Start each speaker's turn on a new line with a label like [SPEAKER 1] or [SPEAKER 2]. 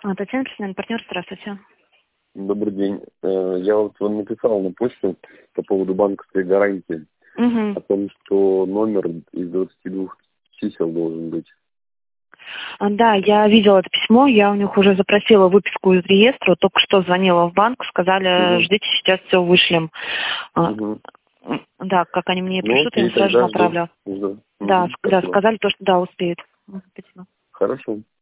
[SPEAKER 1] Татьяна, профессиональный партнер, здравствуйте.
[SPEAKER 2] Добрый день. Я вот вам написал на почту по поводу банковской гарантии о том, что номер из 22 чисел должен быть.
[SPEAKER 1] Да, я видела это письмо, я у них уже запросила выписку из реестра, только что звонила в банк, сказали, ждите, сейчас все вышлем. Да, как они мне пришлют, я им сразу же направлю.
[SPEAKER 2] Жду.
[SPEAKER 1] Да, сказали то, что да, успеют. Спасибо.
[SPEAKER 2] Хорошо.